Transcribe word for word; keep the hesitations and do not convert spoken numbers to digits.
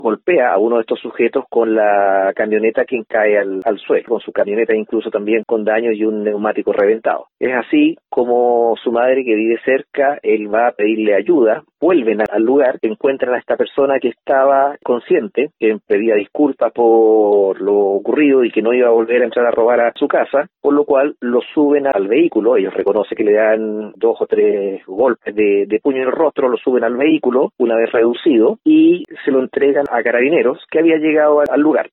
golpea a uno de estos sujetos con la camioneta, quien cae al, al suelo, con su camioneta incluso también con daños y un neumático reventado. Es así como su madre, que vive cerca, él va a pedirle ayuda, vuelven al lugar, encuentran a esta persona que estaba consciente, que pedía disculpas por lo ocurrido y que no iba a volver a entrar a robar a su casa, por lo cual lo suben al vehículo. Ellos reconocen que le dan dos o tres golpes de, de puño en el rostro, lo suben al vehículo una vez reducido y se lo entregan a Carabineros, que había llegado al lugar.